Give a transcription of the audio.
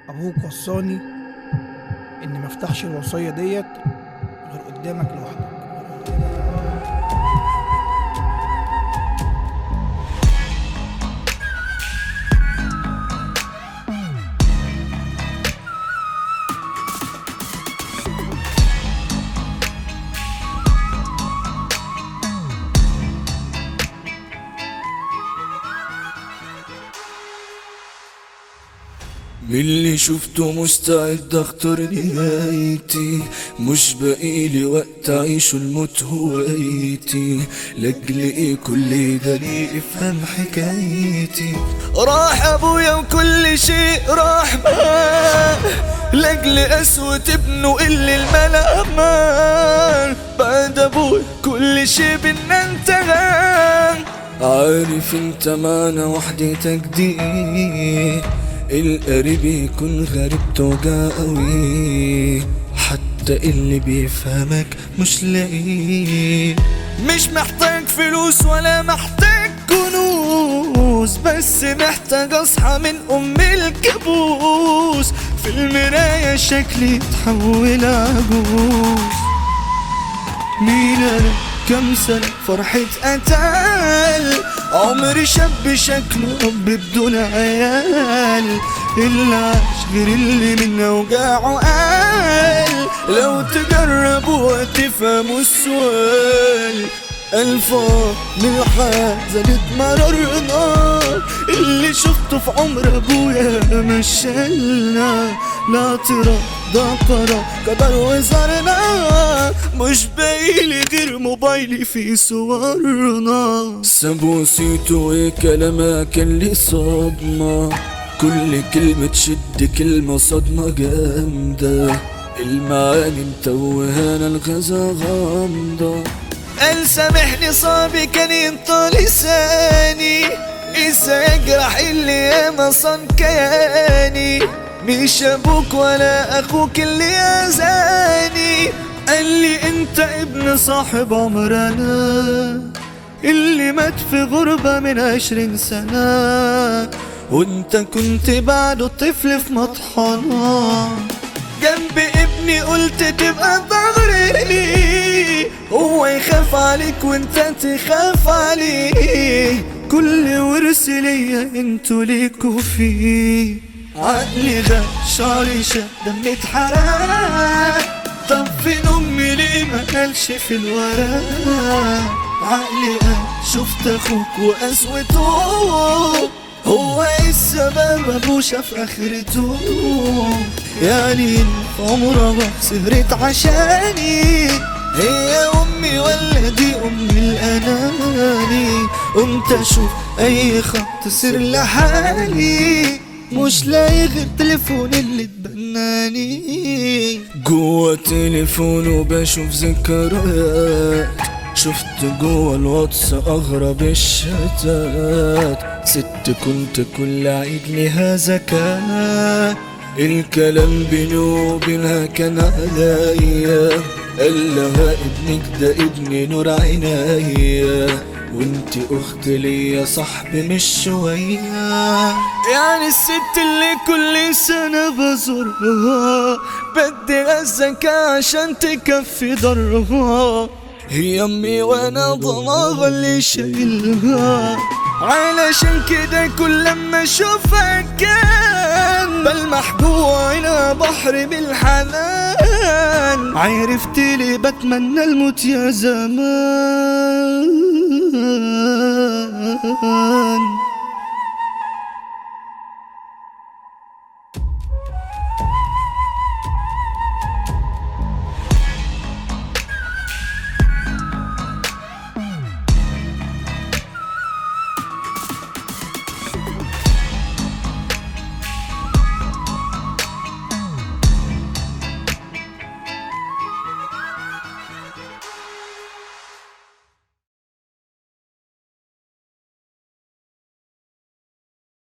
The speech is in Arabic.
ابوك وصاني اني مفتحش الوصية ديت غير قدامك لوحدك. من اللي شفته مستعد اختار نهايتي، مش بقيلي وقت اعيش الموت هوايتي، لاجل ايه كل ده ليه افهم حكايتي. راح ابويا وكل شيء راح معاه، لاجل قسوة ابنه اللي الملا امان. بعد ابويا كل شيء بينا انتهى. عارف انت معنى وحدتك دي ايه؟ القريب يكون غريب توجع قوي، حتى اللي بيفهمك مش لاقيه. مش محتاج فلوس ولا محتاج كنوز، بس محتاج اصحى من الكابوس. في المراية شكلي اتحول عجوز. مين انا كم سنة فرحة قتال، عمري شاب شكله أب بدون عيال. اللي عاش غير اللي من أوجاعه قال، لو تجربوا تفهموا السؤال. الفاظ من الحياة زادت مرارنا، اللي شفته في عمر أبويا مشالنا. لا ترى ده قرار قدر وزارنا، مش باقيلي غير موبايلي في صورنا. سابوسيته وكلامها كان لي صدمة، كل كلمة تشد كلمة صدمة جامدة. المعاني متوهانة الغزة غامضة. قال سامحني صعب كان ينطق لساني، إذا يجرح اللي ياما صان كياني. مش ابوك ولا اخوك اللي اذاني، قال لي انت ابن صاحب عمرنا، اللي مات في غربة من 20 سنة، وانت كنت بعده الطفل في مطحنة. جنب ابني قلت تبقى ظهري، هو يخاف عليك وانت تخاف عليه. كل ورث ليا انتوا ليكوا فيه. عقلي غاب شعري شاب دمي اتحرق، طب فين امي ليه ما قالش في الورق. عقلي قال شفت اخوك وقسوته، هو ايه السبب ابو شاف اخرته. يعني في عمرها سهرت عشاني، هي امي ولا دي امي الاناني. قمت اشوف اي خط سر لحالي، مش لاقي غير تليفون اللي اتبناني. جوا تليفونه بشوف ذكريات، شفت جوا الواتس اغرب الشتات. ست كنت كل عيد لها ذكاء، الكلام بيني وبينها كان عليا. قال لها ابنك ده ابني نور عينيا، وانتي اخت ليا صاحبي مش شوية. يعني الست اللي كل سنة بزورها بدي الزكاة عشان تكفي ضرها، هي امي وانا ضناها اللي شايلها. علشان كده كل لما اشوفها كان بلمح جوا عينها بحر بالحنان. عرفت لي بتمنى الموت يا زمان.